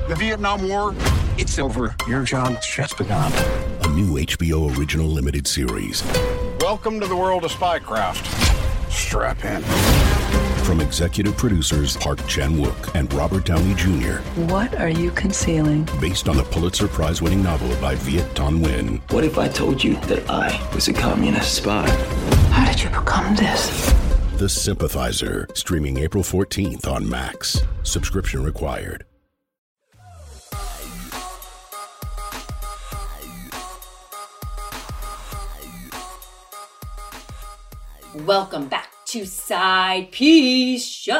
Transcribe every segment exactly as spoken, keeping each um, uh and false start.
The Vietnam War, it's over. Your job's just begun. A new H B O original limited series. Welcome to the world of spycraft. Strap in. From executive producers Park Chan-wook and Robert Downey Junior What are you concealing? Based on the Pulitzer Prize-winning novel by Viet Thanh Nguyen. What if I told you that I was a communist spy? How did you become this? The Sympathizer, streaming April fourteenth on Max. Subscription required. Welcome back to Side Piece Show.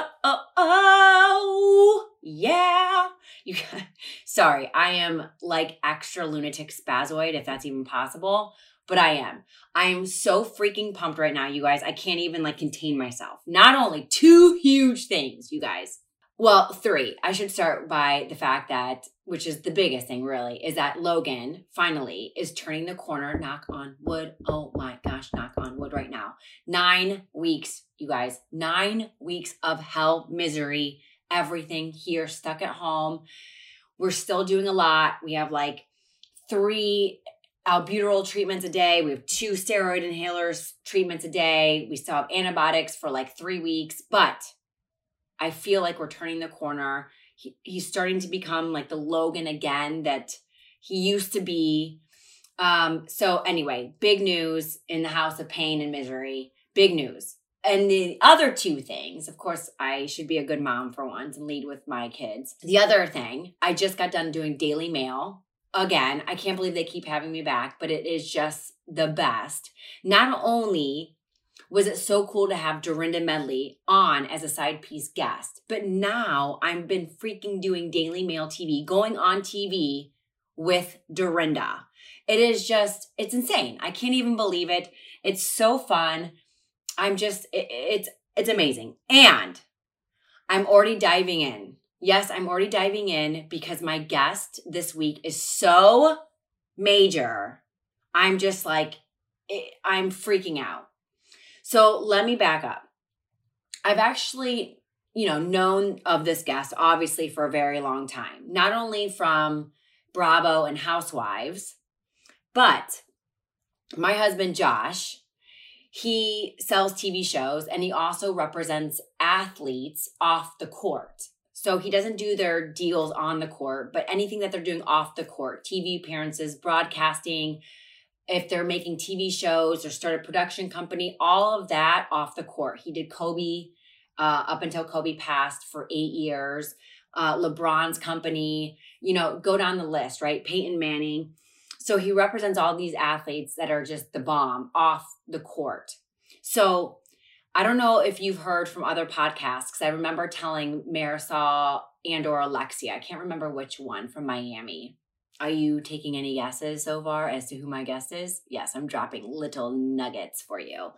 Oh, yeah. You got, sorry, I am like extra lunatic spazoid, if that's even possible, but I am. I am so freaking pumped right now, you guys. I can't even like contain myself. Not only two huge things, you guys. Well, three. I should start by the fact that, which is the biggest thing really, is that Logan finally is turning the corner. Knock on wood. Oh my gosh, knock on wood right now. Nine weeks, you guys. Nine weeks of hell, misery, everything here, stuck at home. We're still doing a lot. We have like three albuterol treatments a day. We have two steroid inhalers treatments a day. We still have antibiotics for like three weeks, but I feel like we're turning the corner. He, he's starting to become like the Logan again that he used to be. Um, so anyway, big news in the house of pain and misery. Big news. And the other two things, of course, I should be a good mom for once and lead with my kids. The other thing, I just got done doing Daily Mail. Again, I can't believe they keep having me back, but it is just the best. Not only was it so cool to have Dorinda Medley on as a side piece guest, but now I've been freaking doing Daily Mail T V, going on T V with Dorinda. It is just, it's insane. I can't even believe it. It's so fun. I'm just, it, it's, it's amazing. And I'm already diving in. Yes, I'm already diving in because my guest this week is so major. I'm just like, it, I'm freaking out. So let me back up. I've actually, you know, known of this guest, obviously, for a very long time. Not only from Bravo and Housewives, but my husband, Josh, he sells T V shows and he also represents athletes off the court. So he doesn't do their deals on the court, but anything that they're doing off the court, T V appearances, broadcasting, if they're making T V shows or start a production company, all of that off the court. He did Kobe uh, up until Kobe passed for eight years. Uh, LeBron's company, you know, go down the list, right? Peyton Manning. So he represents all these athletes that are just the bomb off the court. So I don't know if you've heard from other podcasts, because I remember telling Marisol and or Alexia, I can't remember which one, from Miami. Are you taking any guesses so far as to who my guest is? Yes, I'm dropping little nuggets for you.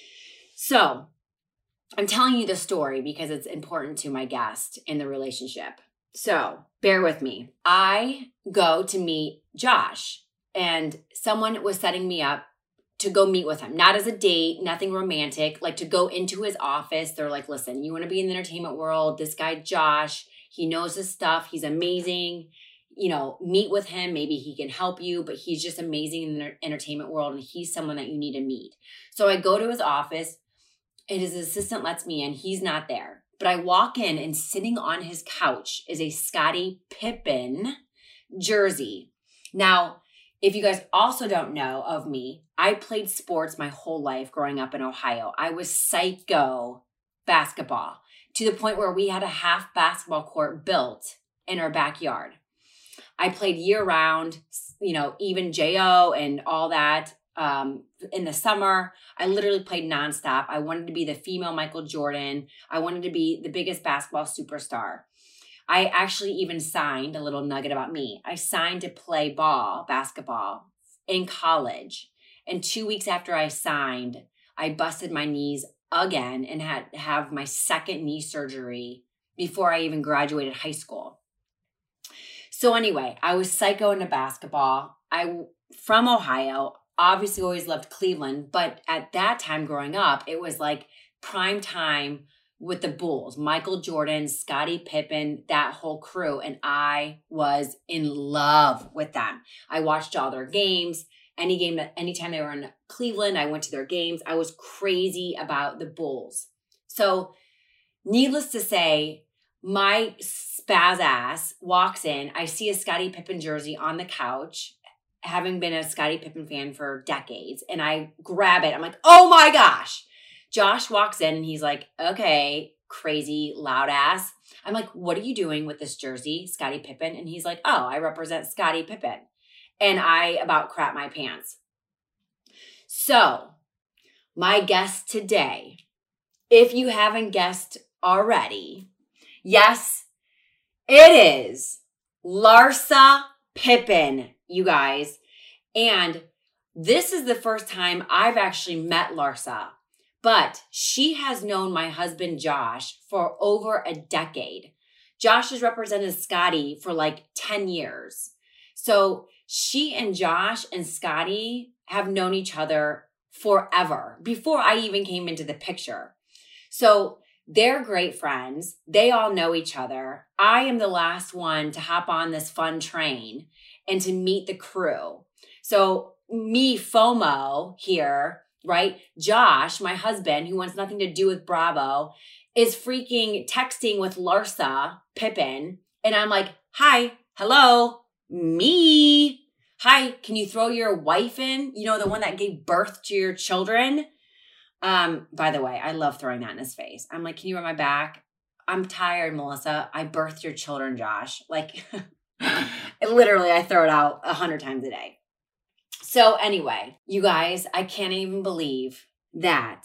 So I'm telling you the story because it's important to my guest in the relationship. So bear with me. I go to meet Josh and someone was setting me up to go meet with him. Not as a date, nothing romantic, like to go into his office. They're like, listen, you want to be in the entertainment world? This guy, Josh, he knows his stuff. He's amazing. You know, meet with him. Maybe he can help you, but he's just amazing in the entertainment world and he's someone that you need to meet. So I go to his office and his assistant lets me in. He's not there. But I walk in and sitting on his couch is a Scottie Pippen jersey. Now, if you guys also don't know of me, I played sports my whole life growing up in Ohio. I was psycho basketball to the point where we had a half basketball court built in our backyard. I played year round, you know, even J O and all that. Um, in the summer, I literally played nonstop. I wanted to be the female Michael Jordan. I wanted to be the biggest basketball superstar. I actually even signed, a little nugget about me, I signed to play ball, basketball in college. And two weeks after I signed, I busted my knees again and had to have my second knee surgery before I even graduated high school. So anyway, I was psycho into basketball. I, from Ohio, obviously always loved Cleveland, but at that time growing up, it was like prime time with the Bulls, Michael Jordan, Scottie Pippen, that whole crew. And I was in love with them. I watched all their games. Any game that anytime they were in Cleveland, I went to their games. I was crazy about the Bulls. So needless to say, my spaz ass walks in. I see a Scottie Pippen jersey on the couch, having been a Scottie Pippen fan for decades. And I grab it. I'm like, oh my gosh. Josh walks in and he's like, okay, crazy loud ass. I'm like, what are you doing with this jersey, Scottie Pippen? And he's like, oh, I represent Scottie Pippen. And I about crap my pants. So my guest today, if you haven't guessed already, yes, it is Larsa Pippen, you guys. And this is the first time I've actually met Larsa. But she has known my husband, Josh, for over a decade. Josh has represented Scottie for like ten years. So she and Josh and Scottie have known each other forever, before I even came into the picture. So they're great friends. They all know each other. I am the last one to hop on this fun train and to meet the crew. So me, FOMO here, right? Josh, my husband, who wants nothing to do with Bravo, is freaking texting with Larsa Pippen. And I'm like, hi, hello, me. Hi, can you throw your wife in? You know, the one that gave birth to your children. Um, by the way, I love throwing that in his face. I'm like, can you rub my back? I'm tired, Melissa. I birthed your children, Josh. Like, literally, I throw it out a hundred times a day. So anyway, you guys, I can't even believe that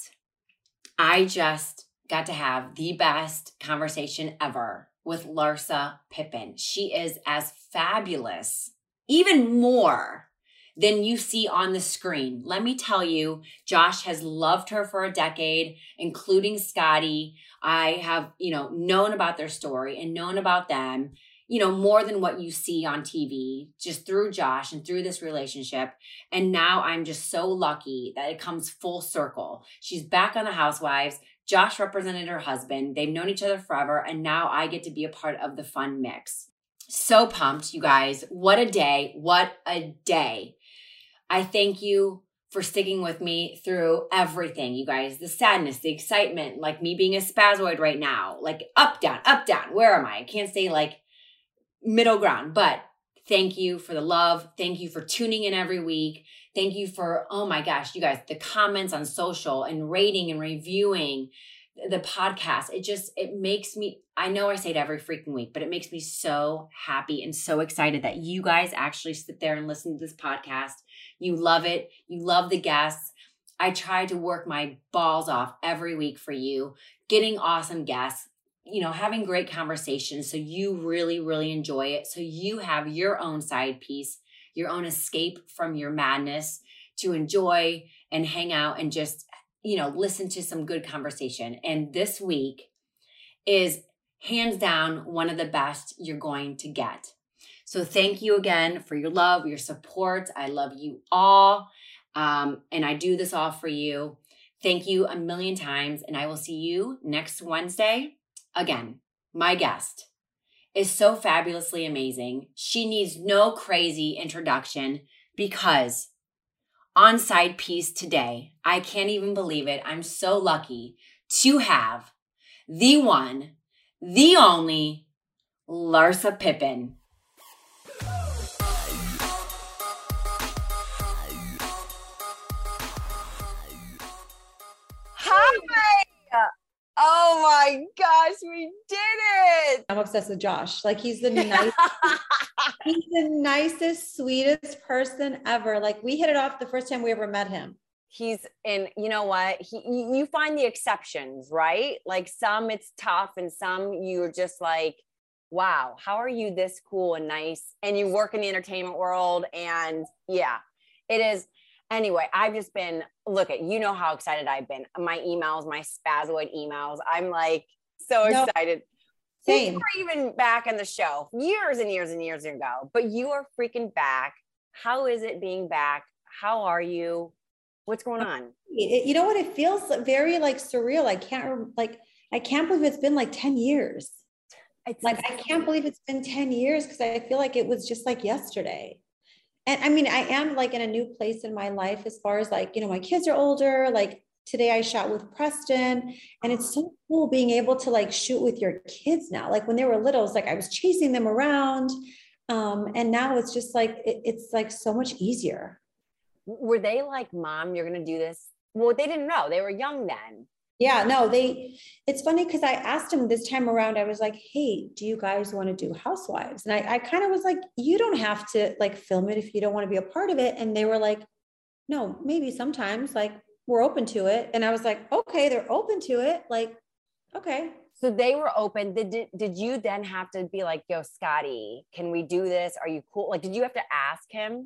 I just got to have the best conversation ever with Larsa Pippen. She is as fabulous, even more than you see on the screen. Let me tell you, Josh has loved her for a decade, including Scottie. I have, you know, known about their story and known about them, you know, more than what you see on T V, just through Josh and through this relationship. And now I'm just so lucky that it comes full circle. She's back on the Housewives. Josh represented her husband. They've known each other forever. And now I get to be a part of the fun mix. So pumped, you guys. What a day. What a day. I thank you for sticking with me through everything, you guys. The sadness, the excitement, like me being a spazoid right now, like up, down, up, down. Where am I? I can't say like middle ground, but thank you for the love. Thank you for tuning in every week. Thank you for, oh my gosh, you guys, the comments on social and rating and reviewing the podcast. It just, it makes me, I know I say it every freaking week, but it makes me so happy and so excited that you guys actually sit there and listen to this podcast. You love it. You love the guests. I try to work my balls off every week for you, getting awesome guests, you know, having great conversations. So you really, really enjoy it. So you have your own side piece, your own escape from your madness to enjoy and hang out and just, you know, listen to some good conversation. And this week is hands down one of the best you're going to get. So thank you again for your love, your support. I love you all. Um, and I do this all for you. Thank you a million times. And I will see you next Wednesday. Again, my guest is so fabulously amazing. She needs no crazy introduction because on Side Piece today, I can't even believe it. I'm so lucky to have the one, the only Larsa Pippen. Hi! Oh my gosh, we did it! I'm obsessed with Josh. Like he's the nicest, he's the nicest, sweetest person ever. Like we hit it off the first time we ever met him. He's in, you know what? He, you find the exceptions, right? Like some it's tough and some you're just like, wow, how are you this cool and nice? And you work in the entertainment world and yeah, it is. Anyway, I've just been, look at, you know how excited I've been. My emails, my spazoid emails. I'm like so No, excited. same. You were even back in the show years and years and years ago, but you are freaking back. How is it being back? How are you? What's going on? It, you know what? It feels very like surreal. I can't rem- like, I can't believe it's been like ten years. It's Like, I can't believe it's been ten years because I feel like it was just like yesterday. And I mean, I am like in a new place in my life as far as like, you know, my kids are older. Like today I shot with Preston, and it's so cool being able to like shoot with your kids now. Like when they were little, it's like I was chasing them around. Um, and now it's just like, it, it's like so much easier. Were they like, Mom, you're going to do this? Well, they didn't know. They were young then. Yeah, no, they, it's funny because I asked him this time around, I was like, hey, do you guys want to do Housewives? And I, I kind of was like, you don't have to like film it if you don't want to be a part of it. And they were like, no, maybe sometimes, like we're open to it. And I was like, okay, they're open to it. Like, okay. So they were open. Did, did, did you then have to be like, yo, Scotty, can we do this? Are you cool? Like, did you have to ask him?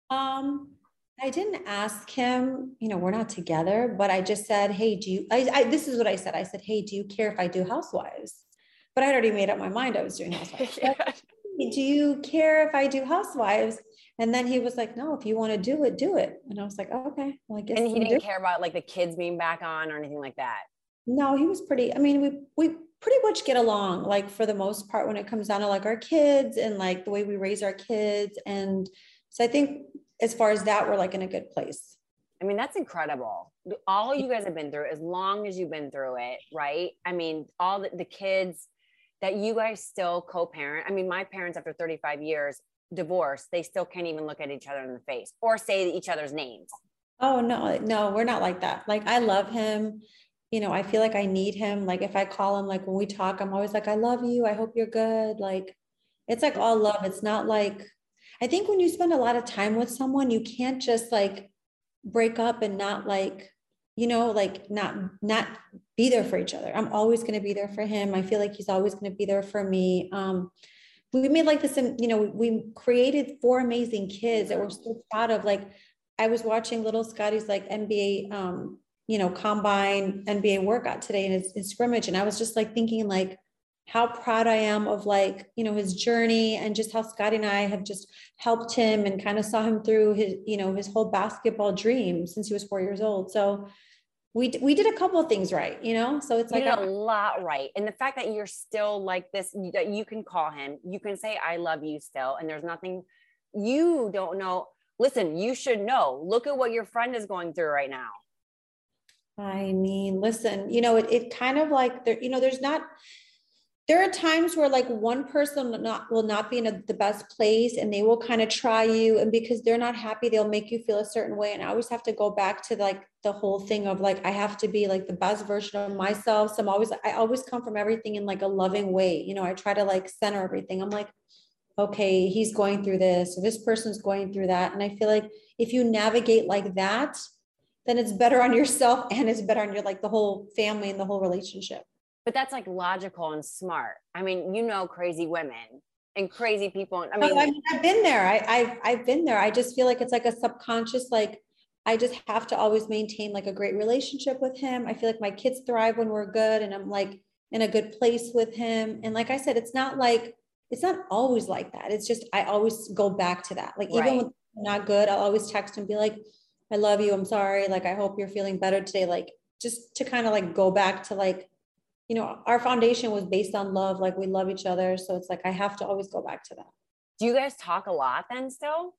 Um, I didn't ask him, you know, we're not together, but I just said, hey, do you, I, I, this is what I said. I said, hey, do you care if I do Housewives? But I'd already made up my mind I was doing Housewives. Yeah. Like, do you care if I do Housewives? And then he was like, no, if you want to do it, do it. And I was like, oh, okay. Well, I guess. And he I'm didn't doing- care about like the kids being back on or anything like that. No, he was pretty, I mean, we, we pretty much get along, like for the most part, when it comes down to like our kids and like the way we raise our kids. And so I think as far as that, we're like in a good place. I mean, that's incredible. All you guys have been through, as long as you've been through it, right? I mean, all the, the kids that you guys still co-parent. I mean, my parents, after thirty-five years divorced, they still can't even look at each other in the face or say each other's names. Oh, no, no, we're not like that. Like, I love him. You know, I feel like I need him. Like if I call him, like when we talk, I'm always like, I love you. I hope you're good. Like, it's like all love. It's not like, I think when you spend a lot of time with someone, you can't just like break up and not like, you know, like not, not be there for each other. I'm always going to be there for him. I feel like he's always going to be there for me. Um, we made like this, you know, we created four amazing kids that we're so proud of. Like I was watching little Scotty's like N B A, um, you know, combine N B A workout today in his, his scrimmage. And I was just like thinking like how proud I am of like, you know, his journey and just how Scotty and I have just helped him and kind of saw him through his, you know, his whole basketball dream since he was four years old. So we, we did a couple of things right, you know? So it's You like did a lot right. And the fact that you're still like this, that you can call him, you can say, I love you still. And there's nothing you don't know. Listen, you should know, look at what your friend is going through right now. I mean, listen, you know, it, it kind of like there, you know, there's not, there are times where like one person will not, will not be in a, the best place and they will kind of try you. And because they're not happy, they'll make you feel a certain way. And I always have to go back to like the whole thing of like, I have to be like the best version of myself. So I'm always, I always come from everything in like a loving way. You know, I try to like center everything. I'm like, okay, he's going through this, or this person's going through that. And I feel like if you navigate like that, then it's better on yourself and it's better on your, like the whole family and the whole relationship. But that's like logical and smart. I mean, you know, crazy women and crazy people. I mean, oh, I mean I've been there. I, I've, I've been there. I just feel like it's like a subconscious, like, I just have to always maintain like a great relationship with him. I feel like my kids thrive when we're good and I'm like in a good place with him. And like I said, it's not like, it's not always like that. It's just, I always go back to that. Like, Right. even when I'm not good, I'll always text and be like, I love you. I'm sorry. Like, I hope you're feeling better today. Like, just to kind of like go back to like, you know, our foundation was based on love. Like, we love each other. So it's like, I have to always go back to that. do you guys talk a lot then still?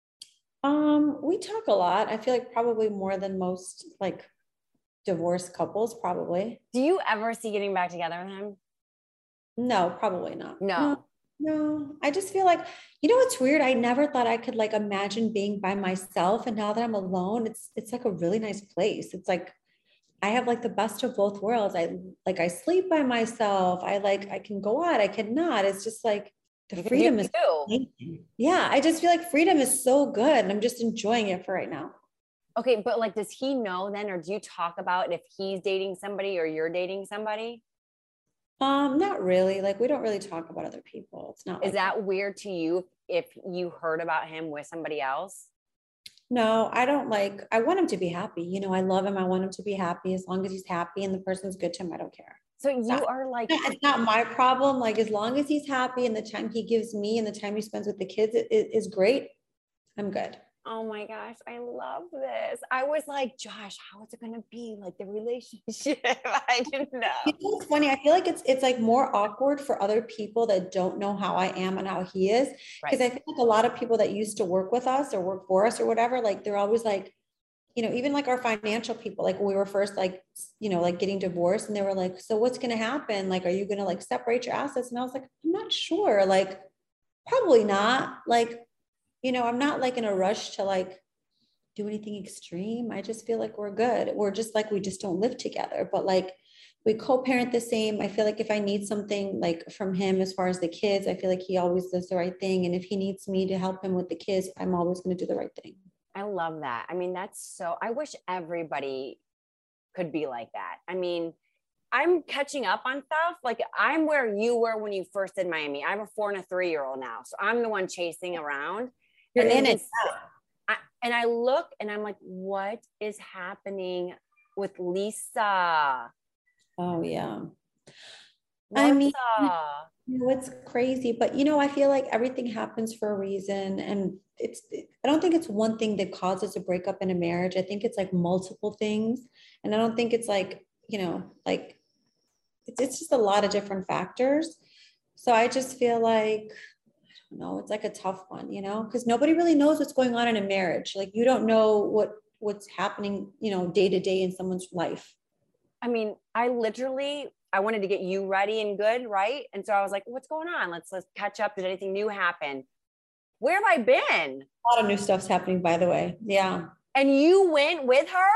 Um, we talk a lot. I feel like probably more than most like divorced couples, probably. Do you ever see getting back together with him? No, probably not. No. no. No, I just feel like, you know, it's weird. I never thought I could like imagine being by myself. And now that I'm alone, it's, it's like a really nice place. It's like, I have like the best of both worlds. I like, I sleep by myself. I like, I can go out, I cannot. It's just like the You can freedom do is, you. yeah. I just feel like freedom is so good. And I'm just enjoying it for right now. Okay. But like, does he know then, or do you talk about if he's dating somebody or you're dating somebody? Um, not really. Like, we don't really talk about other people. It's not. Is like that weird to you if you heard about him with somebody else? No, I don't like, I want him to be happy. You know, I love him. I want him to be happy. As long as he's happy and the person's good to him, I don't care. So you That- are like, It's not my problem. Like, as long as he's happy and the time he gives me and the time he spends with the kids it, it is great, I'm good. Oh my gosh, I love this. I was like, Josh, how is it going to be like the relationship? I didn't know. You know, it's funny. I feel like it's it's like more awkward for other people that don't know how I am and how he is. Because Right. I feel like a lot of people that used to work with us or work for us or whatever, like they're always like, you know, even like our financial people, like when we were first like, you know, like getting divorced and they were like, so what's going to happen? Like, are you going to like separate your assets? And I was like, I'm not sure. Like, probably not. Like, you know, I'm not like in a rush to like do anything extreme. I just feel like we're good. We're just like, we just don't live together, but like we co-parent the same. I feel like if I need something like from him, as far as the kids, I feel like he always does the right thing. And if he needs me to help him with the kids, I'm always going to do the right thing. I love that. I mean, that's so, I wish everybody could be like that. I mean, I'm catching up on stuff. Like I'm where you were when you first did Miami. I have a four and a three year old now. So I'm the one chasing around. You're and in it. just, I, and I look and I'm like, what is happening with Lisa? Oh yeah. Lisa. I mean, you know, it's crazy, but you know, I feel like everything happens for a reason. And it's, I don't think it's one thing that causes a breakup in a marriage. I think it's like multiple things. And I don't think it's like, you know, like it's, it's just a lot of different factors. So I just feel like, I don't know, it's like a tough one, you know, because nobody really knows what's going on in a marriage. Like you don't know what, what's happening, you know, day to day in someone's life. I mean, I literally, I wanted to get you ready and good, right? And so I was like, what's going on? Let's let's catch up. Did anything new happen? Where have I been? A lot of new stuff's happening, by the way. Yeah. And you went with her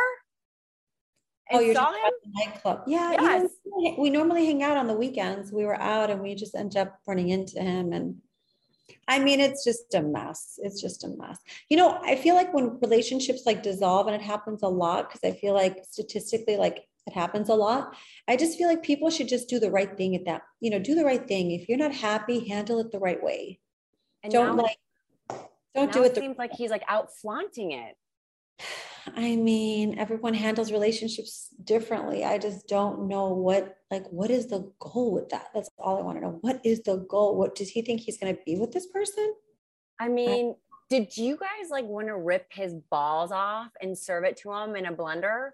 and oh, you're saw talking him? about the nightclub. Yeah. Yes. You know, we normally hang out on the weekends. We were out and we just end up running into him. And I mean, it's just a mess. It's just a mess. You know, I feel like when relationships like dissolve, and it happens a lot, because I feel like statistically, like it happens a lot. I just feel like people should just do the right thing at that, you know, do the right thing. If you're not happy, handle it the right way. And Don't now, like, don't now do it. it seems like he's like out flaunting it. I mean, everyone handles relationships differently. I just don't know what, like, what is the goal with that? That's all I want to know. What is the goal? What does he think he's going to be with this person? I mean, I, did you guys like want to rip his balls off and serve it to him in a blender?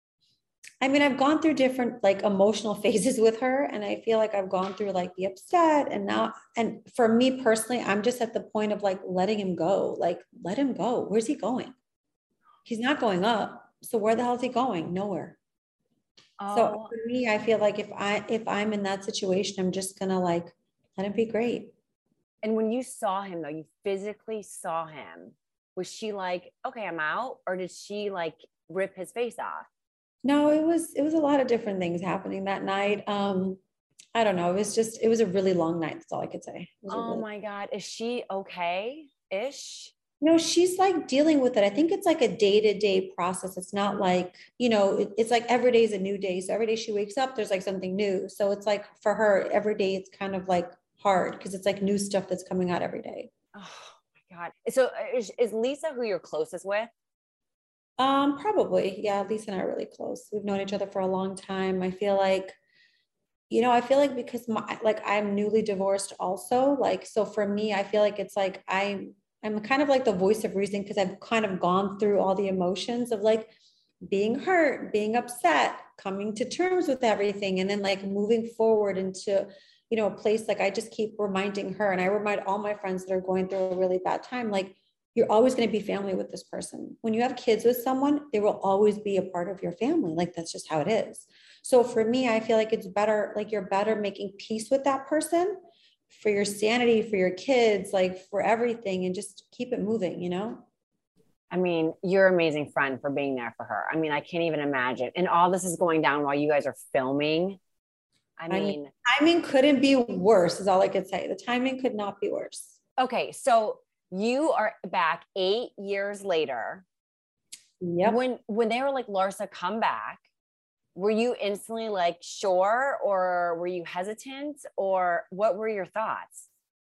I mean, I've gone through different like emotional phases with her, and I feel like I've gone through like the upset and now, and for me personally, I'm just at the point of like letting him go, like let him go. Where's he going? He's not going up. So where the hell is he going? Nowhere. Oh. So for me, I feel like if I, if I'm in that situation, I'm just going to like, let him be great. And when you saw him though, you physically saw him, was she like, okay, I'm out? Or did she like rip his face off? No, it was, it was a lot of different things happening that night. Um, I don't know. It was just, it was a really long night. That's all I could say. Oh really- my God. Is she okay-ish? No, she's like dealing with it. I think it's like a day-to-day process. It's not like, you know, it, it's like every day is a new day. So every day she wakes up, there's like something new. So it's like for her, every day it's kind of like hard because it's like new stuff that's coming out every day. Oh my God. So is, is Lisa who you're closest with? Um, probably. Yeah, Lisa and I are really close. We've known each other for a long time. I feel like, you know, I feel like because my, like I'm newly divorced also, like, so for me, I feel like it's like I'm I'm kind of like the voice of reason because I've kind of gone through all the emotions of like being hurt, being upset, coming to terms with everything, and then like moving forward into, you know, a place like I just keep reminding her, and I remind all my friends that are going through a really bad time, like you're always going to be family with this person. When you have kids with someone, they will always be a part of your family. Like that's just how it is. So for me, I feel like it's better, like you're better making peace with that person for your sanity, for your kids, like for everything, and just keep it moving, you know? I mean, you're an amazing friend for being there for her. I mean, I can't even imagine. And all this is going down while you guys are filming. I mean, I mean timing couldn't be worse is all I could say. The timing could not be worse. Okay. So you are back eight years later. Yep. When, when they were like, Larsa, come back, were you instantly like, sure, or were you hesitant, or what were your thoughts?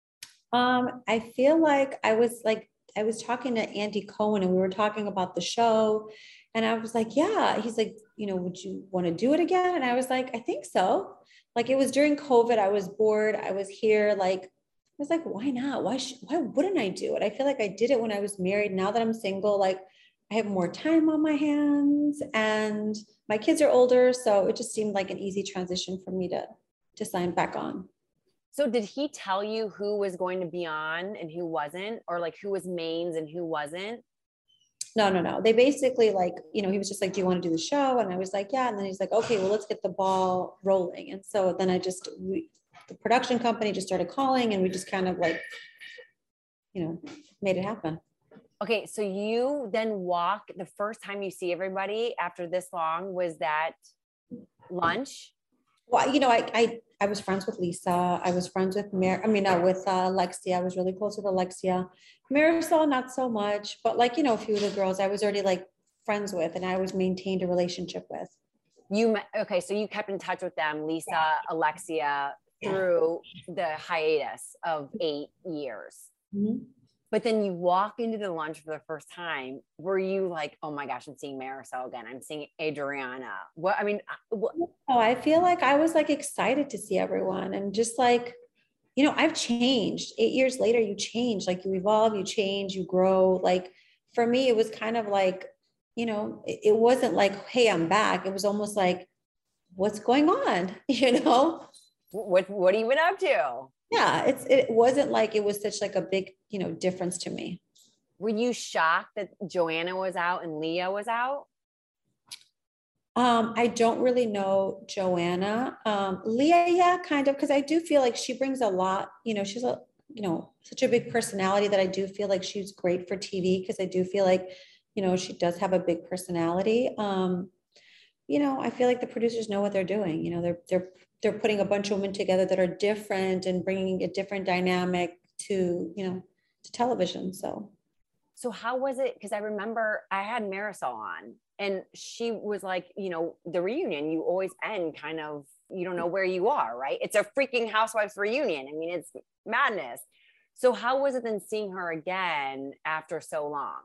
Um, I feel like I was like, I was talking to Andy Cohen and we were talking about the show, and I was like, yeah, he's like, you know, would you want to do it again? And I was like, I think so. Like it was during COVID. I was bored. I was here. Like, was like, why not? Why, sh- why wouldn't I do it? I feel like I did it when I was married. Now that I'm single, like I have more time on my hands and my kids are older. So it just seemed like an easy transition for me to, to sign back on. So did he tell you who was going to be on and who wasn't, or like who was mains and who wasn't? No, no, no. They basically like, you know, he was just like, do you want to do the show? And I was like, yeah. And then he's like, okay, well, let's get the ball rolling. And so then I just, we, the production company just started calling and we just kind of like, you know, made it happen. Okay. So you then walk, the first time you see everybody after this long, was that lunch? Well, you know, I, I, I was friends with Lisa. I was friends with Mar, I mean, uh, with uh, Alexia. I was really close with Alexia. Marisol, not so much, but like, you know, a few of the girls I was already like friends with and I always maintained a relationship with. You, okay. So you kept in touch with them, Lisa, yeah. Alexia, through the hiatus of eight years. Mm-hmm. But then you walk into the lunch for the first time. Were you like, oh my gosh, I'm seeing Marisol again. I'm seeing Adriana. What, I mean, what? Oh, I feel like I was like excited to see everyone and just like, you know, I've changed. Eight years later, you change, like you evolve, you change, you grow. Like for me, it was kind of like, you know, it, it wasn't like, hey, I'm back. It was almost like, what's going on? You know? What, what have you been up to? Yeah, it's, it wasn't like it was such like a big, you know, difference to me. Were you shocked that Joanna was out and Leah was out? Um, I don't really know Joanna. Um, Leah, yeah, kind of, because I do feel like she brings a lot, you know, she's a, you know, such a big personality that I do feel like she's great for T V because I do feel like, you know, she does have a big personality. Um, you know, I feel like the producers know what they're doing. You know, they're, they're, they're putting a bunch of women together that are different and bringing a different dynamic to, you know, to television. So, so how was it? Because I remember I had Marisol on and she was like, you know, the reunion, you always end kind of, you don't know where you are, right? It's a freaking Housewives reunion. I mean, it's madness. So how was it then seeing her again after so long?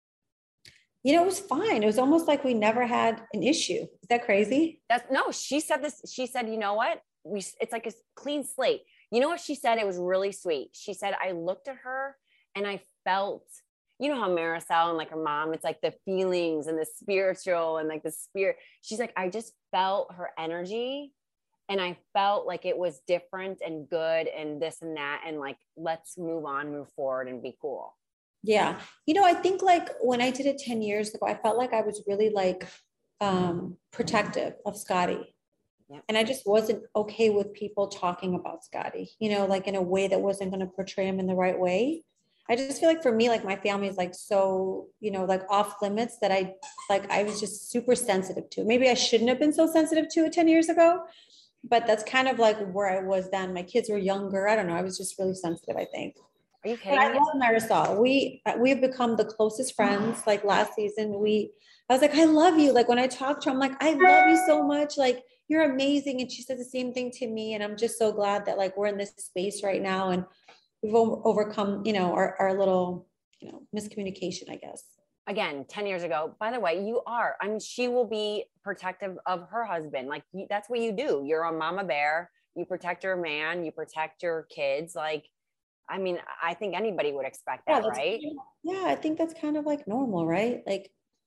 You know, it was fine. It was almost like we never had an issue. Is that crazy? That's no, she said this. She said, you know what? We, it's like a clean slate. You know what she said? It was really sweet. She said, I looked at her and I felt, you know how Marisol and like her mom, it's like the feelings and the spiritual and like the spirit. She's like, I just felt her energy and I felt like it was different and good and this and that. And like, let's move on, move forward and be cool. Yeah. You know, I think like when I did it ten years ago, I felt like I was really like um, protective of Scotty. Yeah. And I just wasn't okay with people talking about Scotty, you know, like in a way that wasn't going to portray him in the right way. I just feel like for me, like my family is like, so, you know, like off limits that I, like, I was just super sensitive to it. Maybe I shouldn't have been so sensitive to it ten years ago, but that's kind of like where I was then. My kids were younger. I don't know. I was just really sensitive, I think. Are you kidding? But I love Marisol. We, we've become the closest friends. Like last season, we, I was like, I love you. Like when I talked to her, I'm like, I love you so much. Like you're amazing. And she said the same thing to me. And I'm just so glad that like, we're in this space right now. And we've overcome, you know, our, our little, you know, miscommunication, I guess. Again, ten years ago, by the way, you are, I mean, she will be protective of her husband. Like you, that's what you do. You're a mama bear. You protect your man, you protect your kids. Like, I mean, I think anybody would expect that, yeah, right? Yeah, I think that's kind of like normal, right? Like,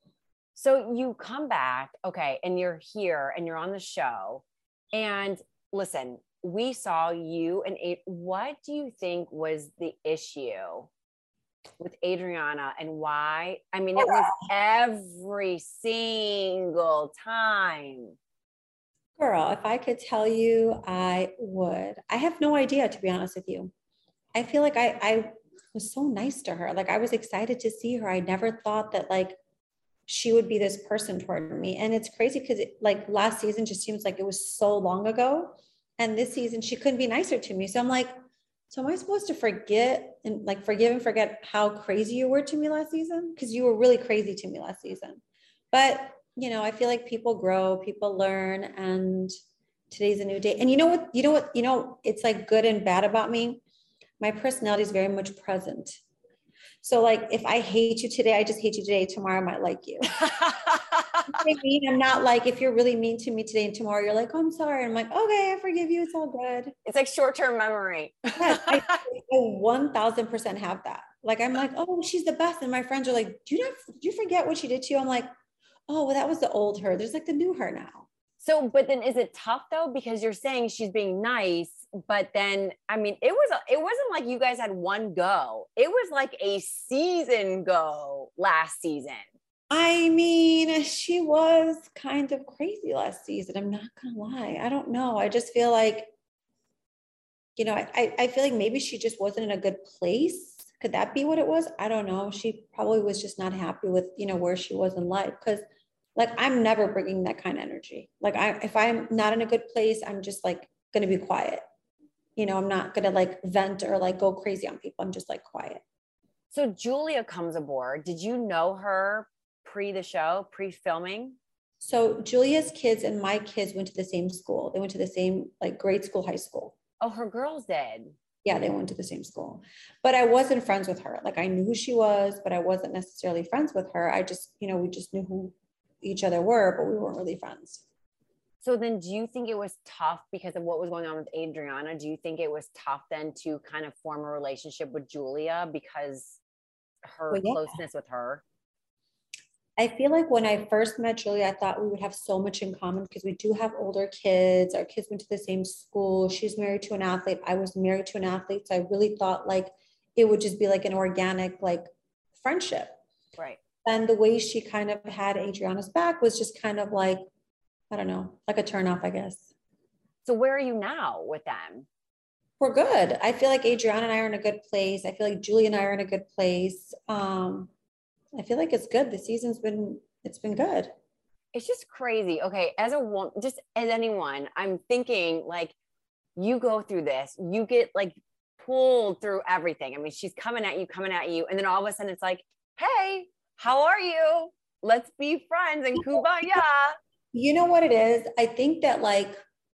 so you come back, okay, and you're here and you're on the show. And listen, we saw you and what do you think was the issue with Adriana and why? I mean, it was every single time. Girl, if I could tell you, I would. I have no idea, to be honest with you. I feel like I, I was so nice to her. Like I was excited to see her. I never thought that like she would be this person toward me. And it's crazy because it, like last season just seems like it was so long ago. And this season she couldn't be nicer to me. So I'm like, so am I supposed to forget and like forgive and forget how crazy you were to me last season? Because you were really crazy to me last season. But, you know, I feel like people grow, people learn, and today's a new day. And you know what, you know what, you know, it's like good and bad about me. My personality is very much present. So like, if I hate you today, I just hate you today. Tomorrow I might like you. I mean, I'm not like, if you're really mean to me today and tomorrow, you're like, oh, I'm sorry. I'm like, okay, I forgive you. It's all good. It's like short-term memory. Yes, I, I one thousand percent have that. Like, I'm like, oh, she's the best. And my friends are like, do you not, do you forget what she did to you? I'm like, oh, well, that was the old her. There's like the new her now. So, but then is it tough though? Because you're saying she's being nice, but then, I mean, it was, it wasn't like you guys had one go. It was like a season go last season. I mean, she was kind of crazy last season. I'm not gonna lie. I don't know. I just feel like, you know, I, I feel like maybe she just wasn't in a good place. Could that be what it was? I don't know. She probably was just not happy with, you know, where she was in life. Cause like, I'm never bringing that kind of energy. Like I, if I'm not in a good place, I'm just like going to be quiet. You know, I'm not going to like vent or like go crazy on people. I'm just like quiet. So Julia comes aboard. Did you know her pre the show, pre-filming? So Julia's kids and my kids went to the same school. They went to the same like grade school, high school. Oh, her girls did. Yeah, they went to the same school, but I wasn't friends with her. Like I knew who she was, but I wasn't necessarily friends with her. I just, you know, we just knew who each other were, but we weren't really friends. So then do you think it was tough because of what was going on with Adriana? Do you think it was tough then to kind of form a relationship with Julia because her well, yeah. closeness with her? I feel like when I first met Julia, I thought we would have so much in common because we do have older kids. Our kids went to the same school. She's married to an athlete. I was married to an athlete. So I really thought like it would just be like an organic like friendship. Right. And the way she kind of had Adriana's back was just kind of like, I don't know, like a turnoff, I guess. So where are you now with them? We're good. I feel like Adriana and I are in a good place. I feel like Julia and I are in a good place. Um, I feel like it's good. The season's been, it's been good. It's just crazy. Okay. As a woman, just as anyone, I'm thinking like you go through this, you get like pulled through everything. I mean, she's coming at you, coming at you. And then all of a sudden it's like, hey, how are you? Let's be friends and kumbaya. You know what it is? I think that like,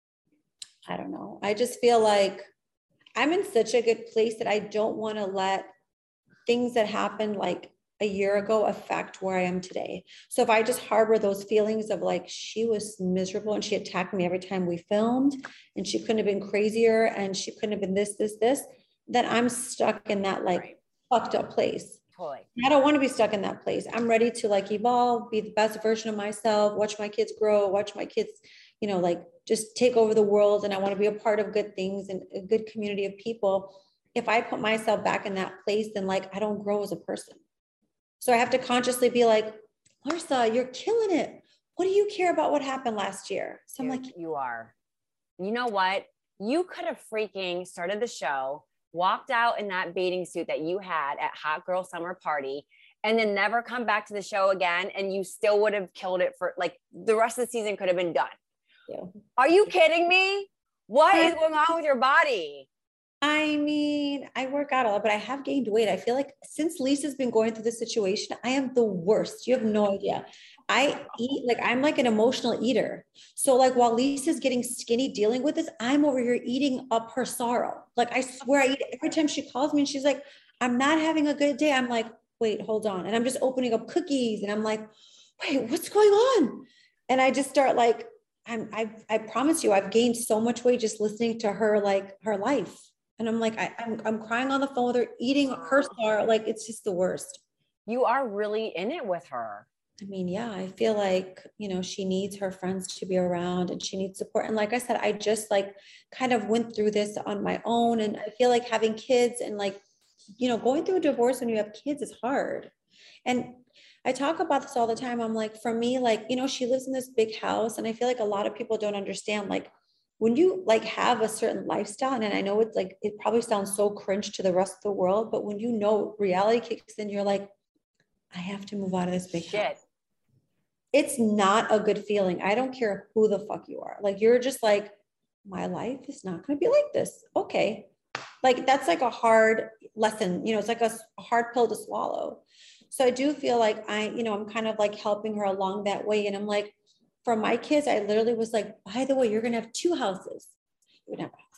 I don't know. I just feel like I'm in such a good place that I don't want to let things that happened like a year ago affect where I am today. So if I just harbor those feelings of like, she was miserable and she attacked me every time we filmed and she couldn't have been crazier and she couldn't have been this, this, this, then I'm stuck in that like right. fucked up place. Totally. I don't want to be stuck in that place. I'm ready to like evolve, be the best version of myself, watch my kids grow, watch my kids, you know, like just take over the world. And I want to be a part of good things and a good community of people. If I put myself back in that place, then like, I don't grow as a person. So I have to consciously be like, Larsa, you're killing it. What do you care about what happened last year? So I'm Dude, like, you are, you know what? You could have freaking started the show, walked out in that bathing suit that you had at Hot Girl Summer Party, and then never come back to the show again. And you still would have killed it for like the rest of the season could have been done. yeah. Are you kidding me? What is going on with your body? I mean, I work out a lot, but I have gained weight. I feel like since Lisa's been going through this situation, I am the worst. You have no idea. I eat like, I'm like an emotional eater. So like while Lisa's getting skinny dealing with this, I'm over here eating up her sorrow. Like I swear I eat every time she calls me and she's like, I'm not having a good day. I'm like, wait, hold on. And I'm just opening up cookies and I'm like, wait, what's going on? And I just start like, I'm, I, I promise you, I've gained so much weight just listening to her, like her life. And I'm like, I, I'm, I'm crying on the phone with her, eating her star. Like, it's just the worst. You are really in it with her. I mean, yeah, I feel like, you know, she needs her friends to be around and she needs support. And like I said, I just like kind of went through this on my own. And I feel like having kids and like, you know, going through a divorce when you have kids is hard. And I talk about this all the time. I'm like, for me, like, you know, she lives in this big house. And I feel like a lot of people don't understand, like, when you like have a certain lifestyle, and I know it's like, it probably sounds so cringe to the rest of the world, but when you know reality kicks in, you're like, I have to move out of this big Shit. house. It's not a good feeling. I don't care who the fuck you are. Like, you're just like, my life is not going to be like this. Okay. Like, that's like a hard lesson, you know, it's like a, a hard pill to swallow. So I do feel like I, you know, I'm kind of like helping her along that way. And I'm like, for my kids, I literally was like, by the way, you're going to have two houses. You're going to have a house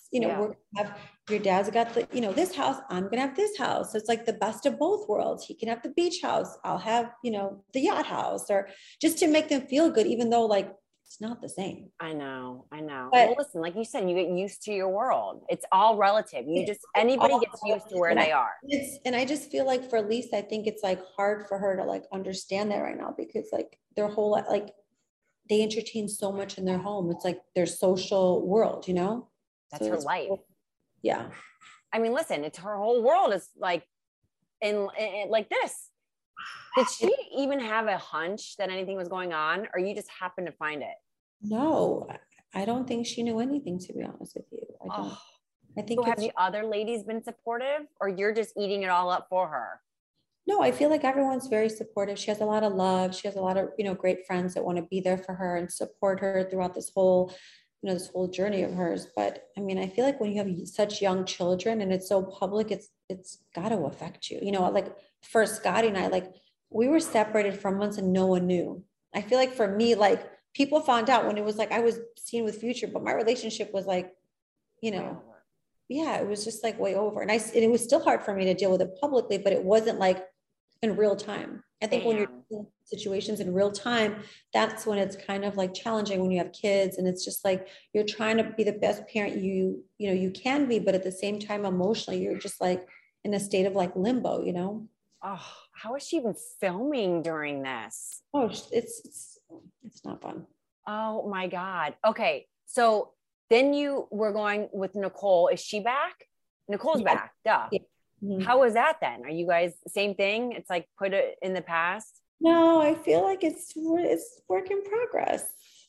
you know, Yeah. we're gonna have, your dad's got the, you know, this house, I'm gonna have this house. So it's like the best of both worlds. He can have the beach house, I'll have, you know, the yacht house, or just to make them feel good, even though like it's not the same. I know, I know. But- well, listen, like you said, you get used to your world. It's all relative. You It's just, anybody all gets used to where and I- they are. It's, and I just feel like for Lisa, I think it's like hard for her to like understand that right now, because like their whole, like they entertain so much in their home. It's like their social world, you know? That's So her it's- life. Yeah. I mean, listen, it's her whole world is like in, in like this. Did she even have a hunch that anything was going on, or you just happened to find it? No, I- I don't think she knew anything, to be honest with you. I don't. Oh. I think So have it's, the other ladies been supportive, or you're just eating it all up for her? no, I feel like everyone's very supportive. She has a lot of love. She has a lot of, you know, great friends that want to be there for her and support her throughout this whole, you know, this whole journey of hers. But I mean, I feel like when you have such young children and it's so public, it's, it's got to affect you. You know, like for Scotty and I, like we were separated for months and no one knew. I feel like for me, like people found out when it was like, I was seen with Future, but my relationship was like, you know, yeah, it was just like way over. And I, and it was still hard for me to deal with it publicly, but it wasn't like in real time. I think when you're Damn. in situations in real time, that's when it's kind of like challenging when you have kids. And it's just like, you're trying to be the best parent you, you know, you can be, but at the same time, emotionally, you're just like in a state of like limbo, you know? Oh, how is she even filming during this? Oh, it's, it's, it's not fun. Oh my God. Okay. So then you were going with Nicole. Is she back? Nicole's Yeah. back. Duh. Yeah. Mhm. How was that then? Are you guys same thing? It's like put it in the past. No, I feel like it's, it's work in progress.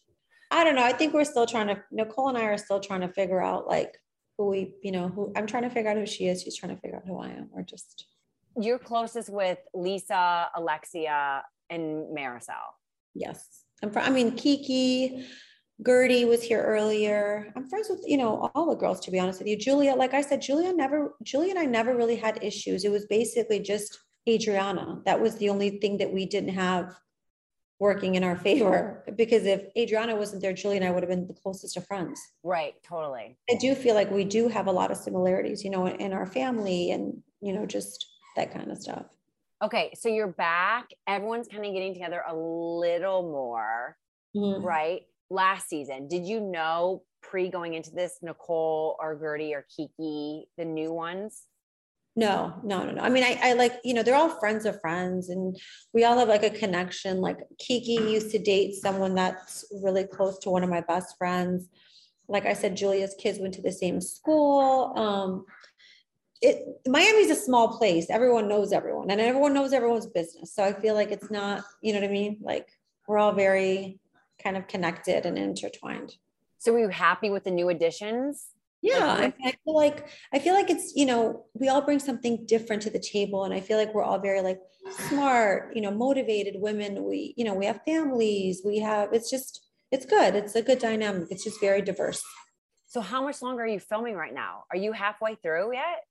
I don't know. I think we're still trying to, Nicole and I are still trying to figure out like who we, you know, who I'm trying to figure out who she is. She's trying to figure out who I am. We're just, You're closest with Lisa, Alexia, and Marisol. yes. I'm, fr- I mean, Kiki, Gertie was here earlier. I'm friends with, you know, all the girls, to be honest with you. Julia, like I said, Julia never, Julia and I never really had issues. It was basically just Adriana. That was the only thing that we didn't have working in our favor, because if Adriana wasn't there, Julia and I would have been the closest of friends. Right. Totally. I do feel like we do have a lot of similarities, you know, in, in our family and, you know, just that kind of stuff. Okay. So you're back. Everyone's kind of getting together a little more, Mhm. right? Last season, did you know pre going into this, Nicole or Gertie or Kiki, the new ones? No, no, no, no. I mean, I, I like, you know, they're all friends of friends and we all have like a connection. Like Kiki used to date someone that's really close to one of my best friends. Like I said, Julia's kids went to the same school. Um, it, Miami's a small place. Everyone knows everyone and everyone knows everyone's business. So I feel like it's not, you know what I mean? Like we're all very kind of connected and intertwined. So were you happy with the new additions? Yeah, Like, I, I feel like I feel like it's, you know, we all bring something different to the table, and I feel like we're all very like smart, you know, motivated women. We, you know, we have families. We have. It's just, it's good. It's a good dynamic. It's just very diverse. So how much longer are you filming right now? Are you halfway through yet?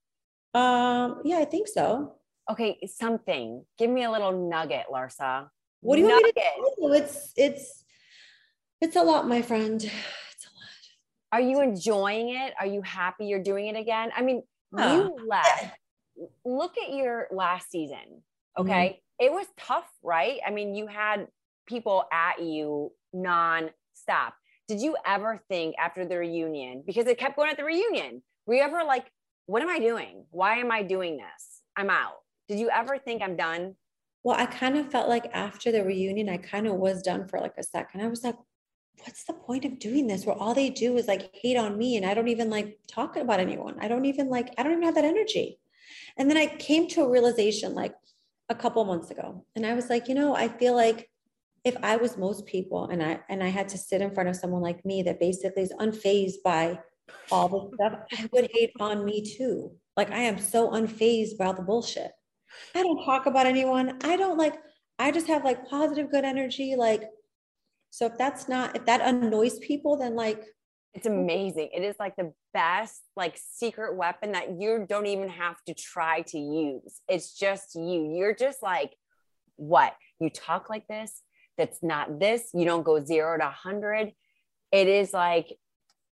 Um, yeah, I think so. Okay, something. Give me a little nugget, Larsa. What do you want me to Nugget. tell you? It's it's it's a lot, my friend. It's a lot. Are you enjoying it? Are you happy you're doing it again? I mean, Yeah. you left. Look at your last season. Okay. It was tough, right? I mean, you had people at you non-stop. Did you ever think after the reunion, because it kept going at the reunion, were you ever like, what am I doing? Why am I doing this? I'm out. Did you ever think I'm done? Well, I kind of felt like after the reunion, I kind of was done for like a second. I was like, what's the point of doing this? Where all they do is like hate on me and I don't even like talk about anyone. I don't even like, I don't even have that energy. And then I came to a realization like a couple months ago. And I was like, you know, I feel like if I was most people and I and I had to sit in front of someone like me that basically is unfazed by all the stuff, I would hate on me too. Like I am so unfazed by all the bullshit. I don't talk about anyone. I don't like, I just have like positive, good energy. Like, so if that's not, if that annoys people, then like, It's amazing. It is like the best, like secret weapon that you don't even have to try to use. It's just you. You're just like, what? You talk like this. That's not this. You don't go zero to a hundred. It is like,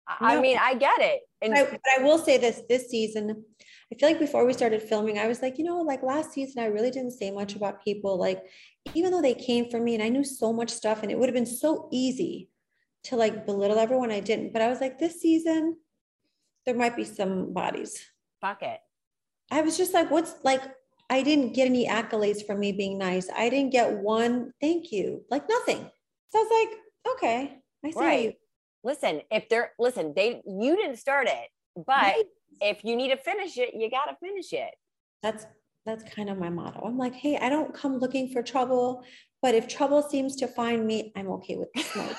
I No. mean, I get it. And I, but I will say this, this season, I feel like before we started filming, I was like, you know, like last season, I really didn't say much about people. Like, even though they came for me and I knew so much stuff and it would have been so easy to like belittle everyone, I didn't. But I was like, this season, there might be some bodies. fuck it. I was just like, what's like, I didn't get any accolades from me being nice. I didn't get one thank you, like nothing. So I was like, okay, I see how you. Right. Listen, if they're, listen, they, you didn't start it, but Right. if you need to finish it, you got to finish it. That's, that's kind of my motto. I'm like, hey, I don't come looking for trouble, but if trouble seems to find me, I'm okay with the smoke.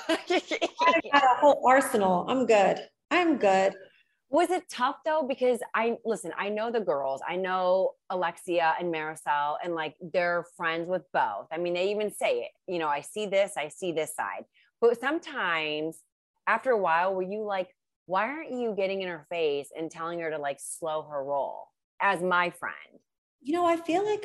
I got a whole arsenal. I'm good. I'm good. Was it tough though? Because I, listen, I know the girls, I know Alexia and Marisol, and like they're friends with both. I mean, they even say it, you know, I see this, I see this side. But sometimes after a while, were you like, why aren't you getting in her face and telling her to like slow her roll as my friend? You know, I feel like,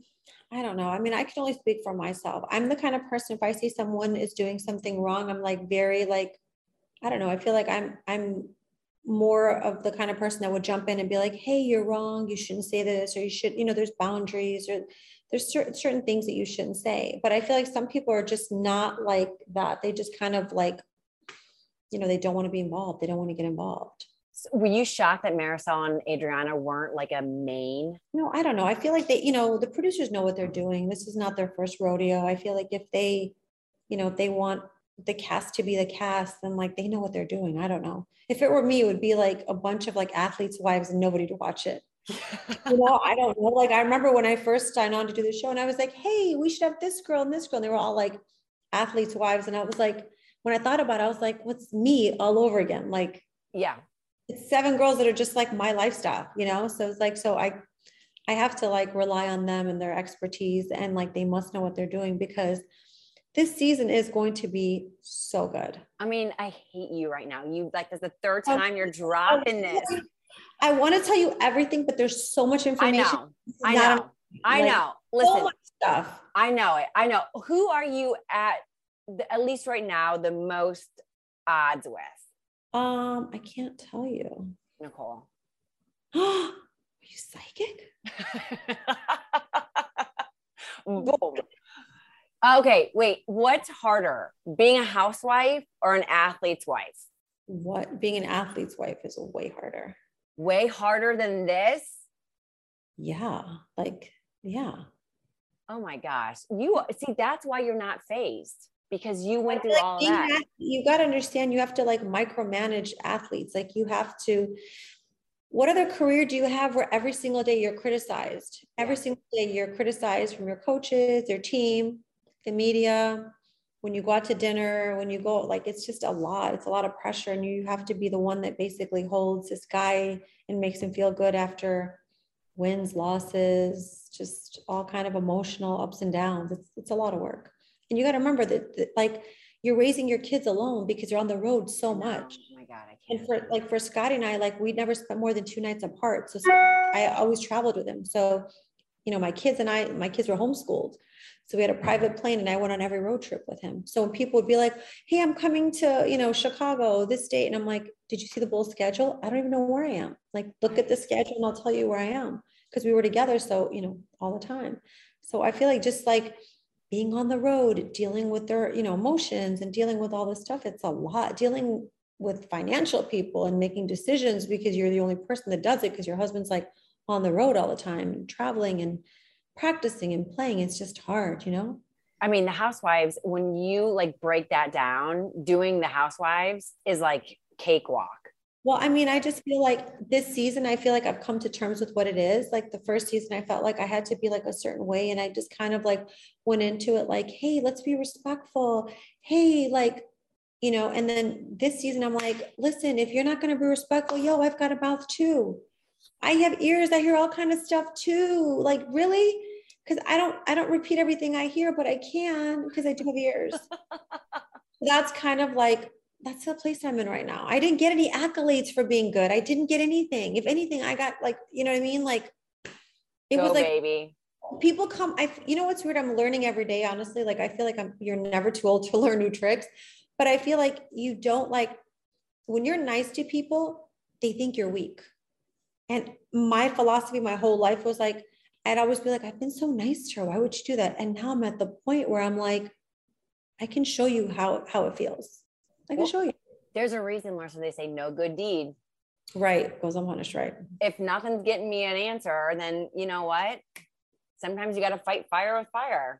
I don't know. I mean, I can only speak for myself. I'm the kind of person, if I see someone is doing something wrong, I'm like very like, I don't know. I feel like I'm, I'm more of the kind of person that would jump in and be like, hey, you're wrong. You shouldn't say this, or you should, you know, there's boundaries, or there's certain, certain things that you shouldn't say. But I feel like some people are just not like that. They just kind of like, you know, they don't want to be involved. They don't want to get involved. So were you shocked that Marisol and Adriana weren't like a main? No, I don't know. I feel like they, you know, the producers know what they're doing. This is not their first rodeo. I feel like if they, you know, if they want the cast to be the cast, then like they know what they're doing. I don't know. If it were me, it would be like a bunch of like athletes' wives and nobody to watch it. You know, I don't know. Like I remember when I first signed on to do the show and I was like, hey, we should have this girl and this girl. And they were all like athletes' wives. And I was like, when I thought about it, I was like, what's me all over again? Like, Yeah. it's seven girls that are just like my lifestyle, you know? So it's like, so I, I have to like rely on them and their expertise, and like, they must know what they're doing, because this season is going to be so good. I mean, I hate you right now. You like, this is the third Oh, time you're dropping this. I want to tell you everything, but there's so much I information. know. This is I not know. I like, know. So Listen, much stuff. I know it. I know. Who are you at, the, at least right now, the most odds with? Um, I can't tell you. Nicole. Are you psychic? Boom. Okay, wait. What's harder, being a housewife or an athlete's wife? What? Being an athlete's wife is way harder. Way harder than this? Yeah. Like, yeah. Oh my gosh. You see, that's why you're not phased, because you went through Like, all being that. an athlete, you got to understand, you have to like micromanage athletes. Like you have to, what other career do you have where every single day you're criticized? Every Yeah. single day you're criticized from your coaches, their team, the media, when you go out to dinner, when you go, like, it's just a lot. It's a lot of pressure. And you have to be the one that basically holds this guy and makes him feel good after wins, losses, just all kind of emotional ups and downs. It's, it's a lot of work. And you got to remember that, that, like, you're raising your kids alone because you're on the road so much. Oh my God, I And can't. for like for Scotty and I, like we never spent more than two nights apart. So, so I always traveled with him. So, you know, my kids and I, my kids were homeschooled. So we had a private plane and I went on every road trip with him. So when people would be like, hey, I'm coming to, you know, Chicago this date. And I'm like, did you see the Bulls schedule? I don't even know where I am. Like, look at the schedule and I'll tell you where I am. Because we were together. So, you know, all the time. So I feel like just like being on the road, dealing with their, you know, emotions and dealing with all this stuff, it's a lot. Dealing with financial people and making decisions because you're the only person that does it, because your husband's like on the road all the time and traveling and practicing and playing. It's just hard, you know? I mean, the Housewives, when you like break that down, doing the Housewives is like cakewalk. Well, I mean, I just feel like this season, I feel like I've come to terms with what it is. Like the first season, I felt like I had to be like a certain way. And I just kind of like went into it like, hey, let's be respectful. Hey, like, you know, and then this season, I'm like, listen, if you're not going to be respectful, yo, I've got a mouth too. I have ears. I hear all kind of stuff too. Like, really? Because I don't, I don't repeat everything I hear, but I can because I do have ears. That's kind of like, that's the place I'm in right now. I didn't get any accolades for being good. I didn't get anything. If anything, I got like, you know what I mean? Like, it Go, was like, baby. people come, I, you know, what's weird? I'm learning every day, honestly. Like, I feel like I'm, you're never too old to learn new tricks, but I feel like you don't like, when you're nice to people, they think you're weak. And my philosophy my whole life was like, I'd always be like, I've been so nice to her. Why would you do that? And now I'm at the point where I'm like, I can show you how, how it feels. I can Well, show you. There's a reason, Larsa, they say no good deed. Right. Goes unpunished, right? If nothing's getting me an answer, then you know what? Sometimes you got to fight fire with fire.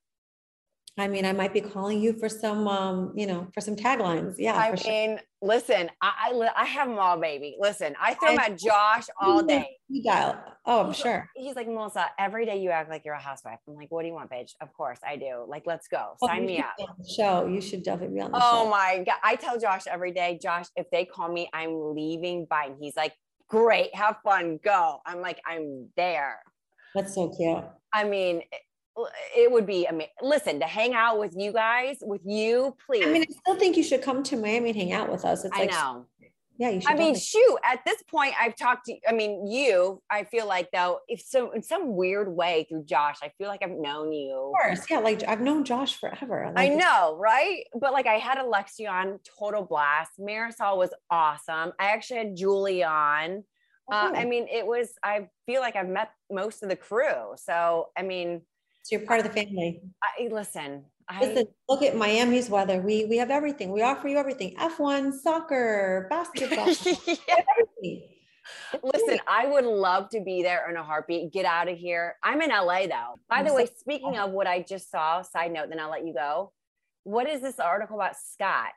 I mean, I might be calling you for some, um, you know, for some taglines. Yeah. I for sure. mean, listen, I, I li- I have them all, baby. Listen, I throw them at Josh all day. You dial. Oh, I'm He's sure. He's like, Melissa, every day you act like you're a housewife. I'm like, what do you want, bitch? Of course I do. Like, let's go. Oh, Sign you me should up. be on the show. You should definitely be on the Oh show. my God. I tell Josh every day, Josh, if they call me, I'm leaving Biden. He's like, great, have fun, go. I'm like, I'm there. That's so cute. I mean, it, it would be amazing. Listen, to hang out with you guys, with you, please. I mean, I still think you should come to Miami and hang out with us. It's I like, know. yeah, you should. I mean, definitely- shoot, at this point, I've talked to, I mean, you, I feel like though, if so, in some weird way through Josh, I feel like I've known you. Of course. Yeah. Like I've known Josh forever. I Like, know, right? But like I had Alexi on, total blast. Marisol was awesome. I actually had Julie on. Uh, Okay. I mean, it was, I feel like I've met most of the crew. So, I mean, So you're part of the family. I listen, I, Listen, look at Miami's weather. We we have everything. We offer you everything. F one, soccer, basketball. Yeah. everything. Listen, I would love to be there in a heartbeat. Get out of here. I'm in L A though. By the way, speaking of what I just saw, side note, then I'll let you go. What is this article about Scott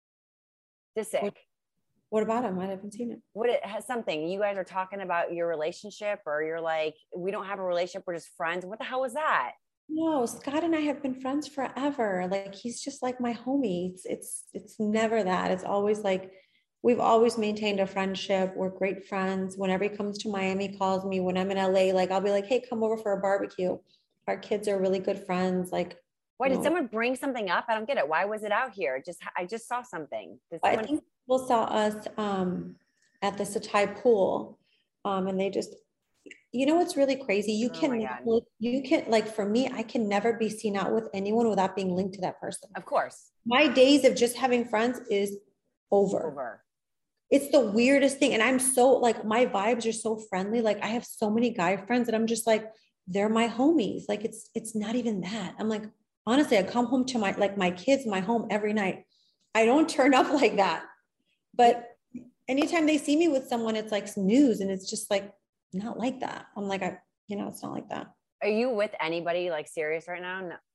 Disick? What about him? I haven't seen it. What it has something you guys are talking about your relationship, or you're like, we don't have a relationship, we're just friends. What the hell was that? No, Scott and I have been friends forever. Like he's just like my homie. It's it's it's never that. It's always like we've always maintained a friendship. We're great friends. Whenever he comes to Miami, he calls me. When I'm in L A, like I'll be like, hey, come over for a barbecue. Our kids are really good friends. Like, Why you did know, someone bring something up? I don't get it. Why was it out here? Just I just saw something. Did I someone- think people saw us um, at the Satai pool, um, and they just, you know, what's really crazy. You Oh can, my never- God. you can, like for me, I can never be seen out with anyone without being linked to that person. Of course, My days of just having friends is over. over. It's the weirdest thing, and I'm so like my vibes are so friendly. Like I have so many guy friends, and I'm just like they're my homies. Like it's it's not even that. I'm like honestly, I come home to my like my kids, my home every night. I don't turn up like that. But anytime they see me with someone, it's like news, and it's just like not like that. I'm like, I, you know, it's not like that. Are you with anybody like serious right now? No.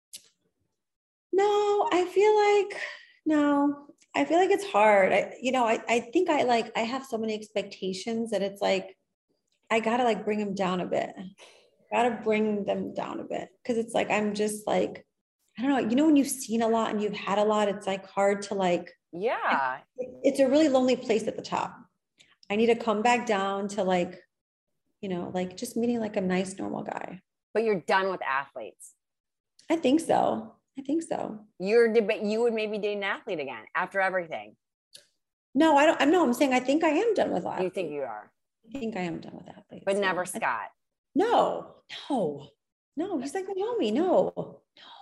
No, I feel like no. I feel like it's hard. I, you know, I, I think I like I have so many expectations that it's like I gotta like bring them down a bit. Gotta bring them down a bit because it's like I'm just like I don't know. You know, when you've seen a lot and you've had a lot, it's like hard to like. Yeah. It's a really lonely place at the top. I need to come back down to like, you know, like just meeting like a nice normal guy. But you're done with athletes. I think so. I think so. You're debate. You would maybe date an athlete again after everything. No, I don't. I'm no. I'm saying I think I am done with athletes. You think you are, I think I am done with athletes. but yeah. never I- Scott. No, no, no. He's like my homie. No,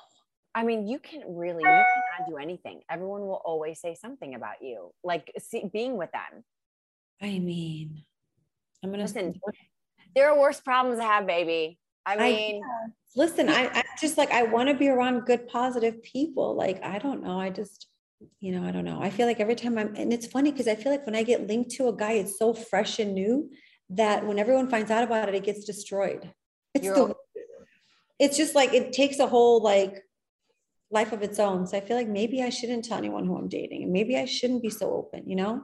I mean, you can really, you cannot do anything. Everyone will always say something about you, like see, being with them. I mean, I'm gonna Listen, there are worse problems to have, baby. I I- mean, listen. I, I'm just like I want to be around good, positive people. Like I don't know. I just, you know, I don't know. I feel like every time I'm, and it's funny because I feel like when I get linked to a guy, it's so fresh and new that when everyone finds out about it, it gets destroyed. It's You're the, al- it's just like it takes a whole like life of its own. So I feel like maybe I shouldn't tell anyone who I'm dating, and maybe I shouldn't be so open. You know?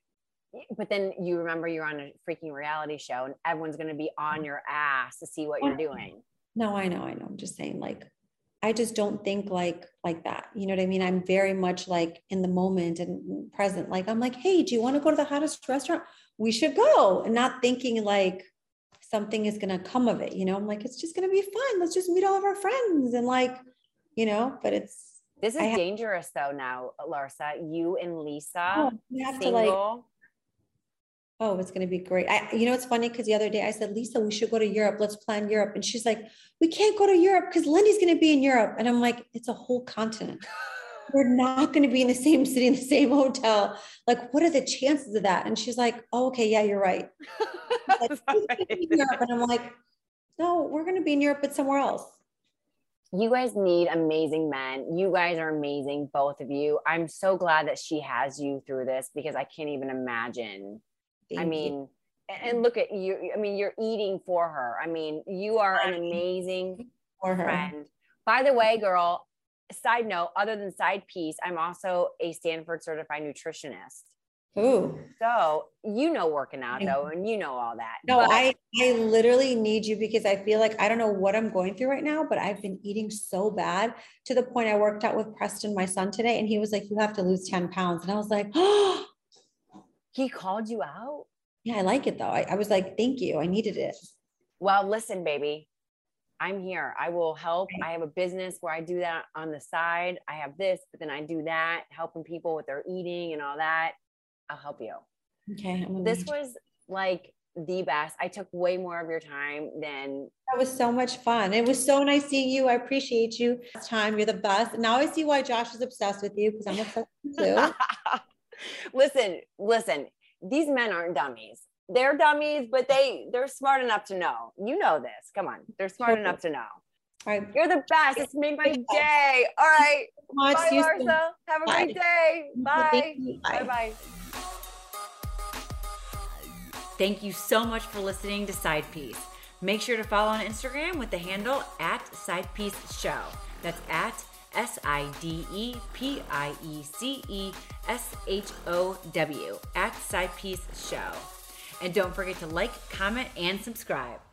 but then you remember you're on a freaking reality show and everyone's going to be on your ass to see what you're doing. No, I know, I know. I'm just saying, like, I just don't think like like that. You know what I mean? I'm very much like in the moment and present. Like, I'm like, hey, do you want to go to the hottest restaurant? We should go. And not thinking like something is gonna come of it. You know, I'm like, it's just gonna be fun. Let's just meet all of our friends and like, you know, but it's This is I have- dangerous though now, Larsa. You and Lisa, oh, you have to like, single. oh, it's gonna be great. I, you know, it's funny because the other day I said, Lisa, we should go to Europe. Let's plan Europe. And she's like, we can't go to Europe because Lindy's gonna be in Europe. And I'm like, it's a whole continent. we're not going to be in the same city, in the same hotel. Like, what are the chances of that? And she's like, oh, okay, yeah, you're right. Like, Europe. And I'm like, no, we're going to be in Europe, but somewhere else. You guys need amazing men. You guys are amazing, both of you. I'm so glad that she has you through this because I can't even imagine. Thank I mean, you. And look at you. I mean, you're eating for her. I mean, you are an amazing for her. friend. By the way, girl, side note, other than side piece, I'm also a Stanford certified nutritionist. Ooh. So you know working out though, and you know all that. No, but- I, I literally need you because I feel like I don't know what I'm going through right now, but I've been eating so bad to the point I worked out with Preston, my son, today, and he was like, you have to lose ten pounds. And I was like, oh. He called you out? Yeah, I like it though. I, I was like, thank you. I needed it. Well, listen, baby, I'm here. I will help. I have a business where I do that on the side. I have this, but then I do that, helping people with their eating and all that. I'll help you. Okay. This was like the best. I took way more of your time than. That was so much fun. It was so nice seeing you. I appreciate you. This time, you're the best. Now I see why Josh is obsessed with you because I'm obsessed with you too. listen, listen, these men aren't dummies. They're dummies, but they, they're smart enough to know. You know this. Come on. They're smart enough to know. All right. You're the best. It's made my day. All right. Much. Bye, Larsa. Have a Bye. great day. Bye. Bye. Bye-bye. Thank you so much for listening to Side Piece. Make sure to follow on Instagram with the handle at Side Piece Show. That's at S I D E P I E C E S H O W at Side Piece Show. And don't forget to like, comment, and subscribe.